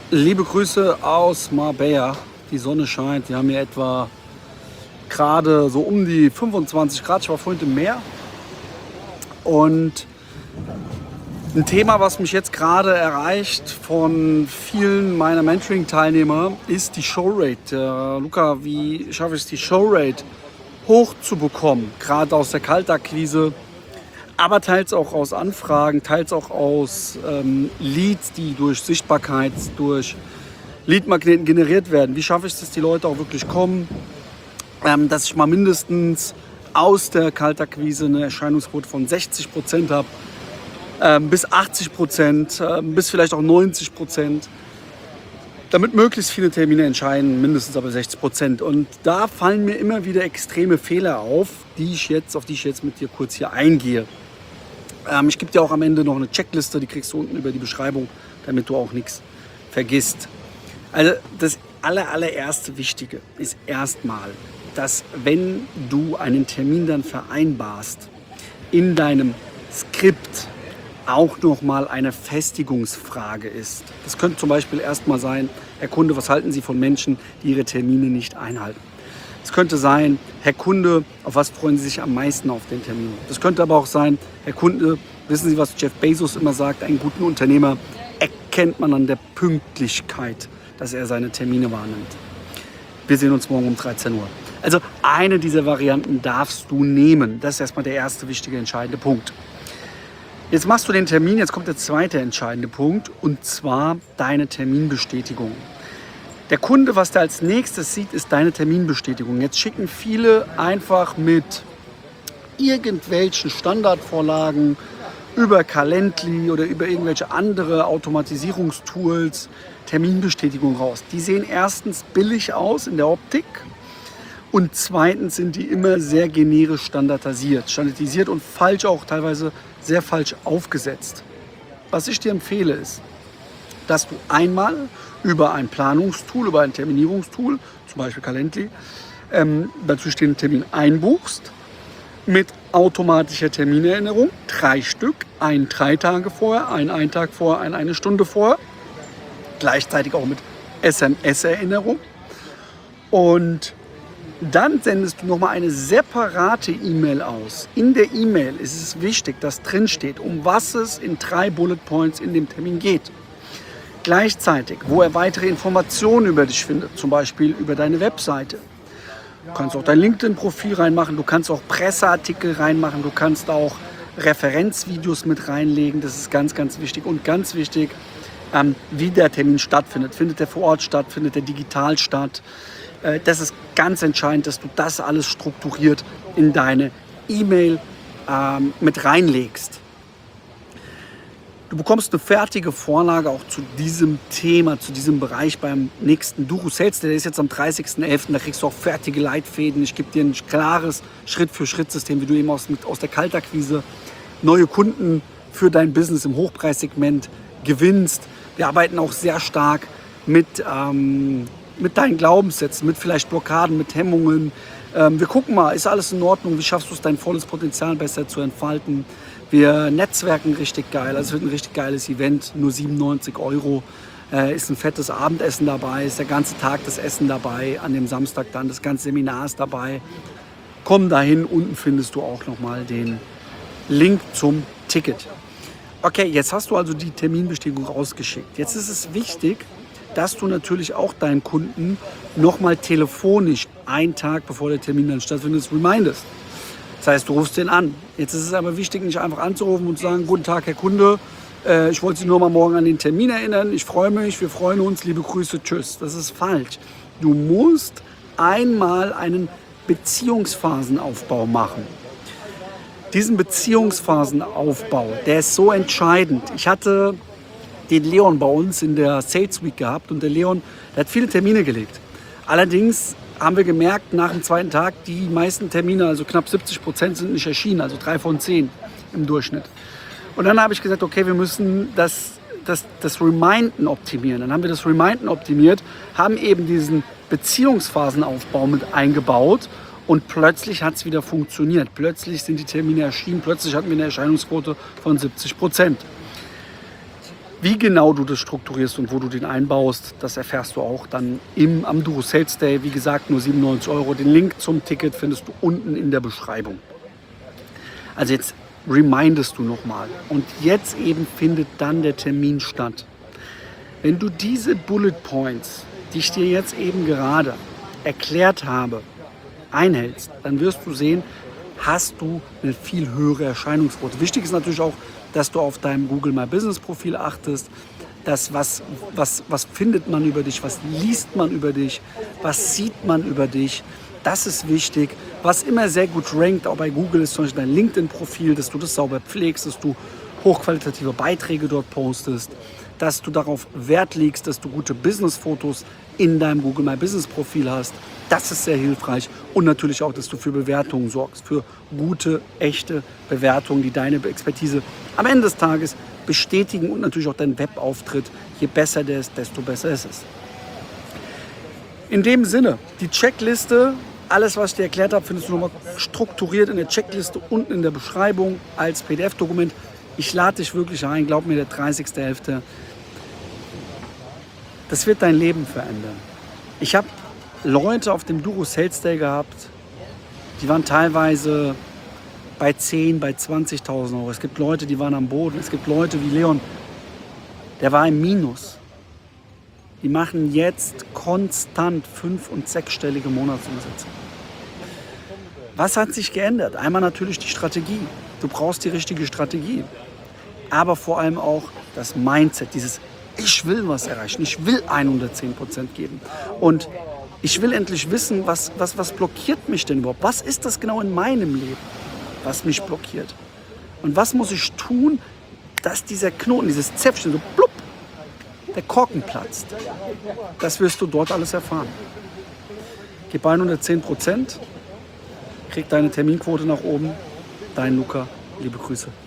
Liebe Grüße aus Marbella. Die Sonne scheint. Wir haben hier etwa gerade so um die 25 Grad. Ich war vorhin im Meer. Und ein Thema, was mich jetzt gerade erreicht von vielen meiner Mentoring-Teilnehmer, ist die Showrate. Luca, wie schaffe ich es, die Showrate hochzubekommen? Gerade aus der Kaltakquise, aber teils auch aus Anfragen, teils auch aus Leads, die durch Sichtbarkeit, durch Leadmagneten generiert werden. Wie schaffe ich es, dass die Leute auch wirklich kommen? Dass ich mal mindestens aus der Kaltakquise eine Erscheinungsquote von 60% habe, bis 80%, bis vielleicht auch 90%. Damit möglichst viele Termine entscheiden, mindestens aber 60%. Und da fallen mir immer wieder extreme Fehler auf, auf die ich jetzt mit dir kurz hier eingehe. Ich gebe dir auch am Ende noch eine Checkliste, die kriegst du unten über die Beschreibung, damit du auch nichts vergisst. Also das allererste Wichtige ist erstmal, dass wenn du einen Termin dann vereinbarst, in deinem Skript auch nochmal eine Festigungsfrage ist. Das könnte zum Beispiel erstmal sein: Herr Kunde, was halten Sie von Menschen, die ihre Termine nicht einhalten? Es könnte sein: Herr Kunde, auf was freuen Sie sich am meisten auf den Termin? Das könnte aber auch sein: Herr Kunde, wissen Sie, was Jeff Bezos immer sagt, einen guten Unternehmer erkennt man an der Pünktlichkeit, dass er seine Termine wahrnimmt. Wir sehen uns morgen um 13 Uhr. Also eine dieser Varianten darfst du nehmen. Das ist erstmal der erste wichtige, entscheidende Punkt. Jetzt machst du den Termin, jetzt kommt der zweite entscheidende Punkt, und zwar deine Terminbestätigung. Der Kunde, was der als nächstes sieht, ist deine Terminbestätigung. Jetzt schicken viele einfach mit irgendwelchen Standardvorlagen über Calendly oder über irgendwelche andere Automatisierungstools Terminbestätigung raus. Die sehen erstens billig aus in der Optik und zweitens sind die immer sehr generisch standardisiert und falsch, auch teilweise sehr falsch aufgesetzt. Was ich dir empfehle ist, dass du einmal über ein Planungstool, über ein Terminierungstool, zum Beispiel Calendly, dazu stehenden Termin einbuchst mit automatischer Terminerinnerung, 3 Stück, ein 3 Tage vorher, ein Tag vorher, eine Stunde vorher, gleichzeitig auch mit SMS-Erinnerung, und dann sendest du nochmal eine separate E-Mail aus. In der E-Mail ist es wichtig, dass drin steht, um was es in 3 Bullet Points in dem Termin geht. Gleichzeitig, wo er weitere Informationen über dich findet, zum Beispiel über deine Webseite. Du kannst auch dein LinkedIn-Profil reinmachen, du kannst auch Presseartikel reinmachen, du kannst auch Referenzvideos mit reinlegen. Das ist ganz, ganz wichtig. Und ganz wichtig, wie der Termin stattfindet. Findet der vor Ort statt, findet der digital statt? Das ist ganz entscheidend, dass du das alles strukturiert in deine E-Mail mit reinlegst. Du bekommst eine fertige Vorlage auch zu diesem Thema, zu diesem Bereich beim nächsten Duro Sales. Der ist jetzt am 30.11. Da kriegst du auch fertige Leitfäden. Ich gebe dir ein klares Schritt-für-Schritt-System, wie du eben aus der Kaltakquise neue Kunden für dein Business im Hochpreissegment gewinnst. Wir arbeiten auch sehr stark mit deinen Glaubenssätzen, mit vielleicht Blockaden, mit Hemmungen. Wir gucken mal, ist alles in Ordnung? Wie schaffst du es, dein volles Potenzial besser zu entfalten? Wir netzwerken richtig geil. Also es wird ein richtig geiles Event, nur 97 €. Ist ein fettes Abendessen dabei, ist der ganze Tag das Essen dabei, an dem Samstag dann das ganze Seminar ist dabei. Komm dahin, unten findest du auch nochmal den Link zum Ticket. Okay, jetzt hast du also die Terminbestätigung rausgeschickt. Jetzt ist es wichtig, dass du natürlich auch deinen Kunden nochmal telefonisch einen Tag bevor der Termin dann stattfindet remindest. Das heißt, du rufst den an. Jetzt ist es aber wichtig, nicht einfach anzurufen und zu sagen: Guten Tag, Herr Kunde, ich wollte Sie nur mal morgen an den Termin erinnern. Ich freue mich, wir freuen uns, liebe Grüße, tschüss. Das ist falsch. Du musst einmal einen Beziehungsphasenaufbau machen. Diesen Beziehungsphasenaufbau, der ist so entscheidend. Ich hatte den Leon bei uns in der Sales Week gehabt und der Leon, der hat viele Termine gelegt. Allerdings haben wir gemerkt, nach dem zweiten Tag, die meisten Termine, also knapp 70%, sind nicht erschienen, also 3 von 10 im Durchschnitt. Und dann habe ich gesagt, okay, wir müssen das Reminden optimieren. Dann haben wir das Reminden optimiert, haben eben diesen Beziehungsphasenaufbau mit eingebaut und plötzlich hat es wieder funktioniert. Plötzlich sind die Termine erschienen, plötzlich hatten wir eine Erscheinungsquote von 70%. Wie genau du das strukturierst und wo du den einbaust, das erfährst du auch dann am Duro Sales Day. Wie gesagt, nur 97 Euro. Den Link zum Ticket findest du unten in der Beschreibung. Also jetzt remindest du nochmal. Und jetzt eben findet dann der Termin statt. Wenn du diese Bullet Points, die ich dir jetzt eben gerade erklärt habe, einhältst, dann wirst du sehen, hast du eine viel höhere Erscheinungsquote. Wichtig ist natürlich auch, dass du auf deinem Google My Business Profil achtest, dass was findet man über dich, was liest man über dich, was sieht man über dich. Das ist wichtig. Was immer sehr gut rankt, auch bei Google, ist zum Beispiel dein LinkedIn-Profil, dass du das sauber pflegst, dass du hochqualitative Beiträge dort postest, dass du darauf Wert legst, dass du gute Business-Fotos in deinem Google My Business Profil hast. Das ist sehr hilfreich. Und natürlich auch, dass du für Bewertungen sorgst, für gute, echte Bewertungen, die deine Expertise am Ende des Tages bestätigen und natürlich auch dein Webauftritt. Je besser der ist, desto besser ist es. In dem Sinne, die Checkliste, alles, was ich dir erklärt habe, findest du nochmal strukturiert in der Checkliste unten in der Beschreibung als PDF-Dokument. Ich lade dich wirklich ein, glaub mir, der 30.11. Das wird dein Leben verändern. Ich habe Leute auf dem Duro Sales Day gehabt, die waren teilweise bei 10.000, bei 20.000 Euro. Es gibt Leute, die waren am Boden. Es gibt Leute wie Leon, der war im Minus. Die machen jetzt konstant 5- und 6-stellige Monatsumsätze. Was hat sich geändert? Einmal natürlich die Strategie. Du brauchst die richtige Strategie. Aber vor allem auch das Mindset, dieses ich will was erreichen, ich will 110% geben. Und ich will endlich wissen, was blockiert mich denn überhaupt? Was ist das genau in meinem Leben, was mich blockiert? Und was muss ich tun, dass dieser Knoten, dieses Zäpfchen, so blub, der Korken platzt? Das wirst du dort alles erfahren. Gib 110%, krieg deine Terminquote nach oben. Dein Luca, liebe Grüße.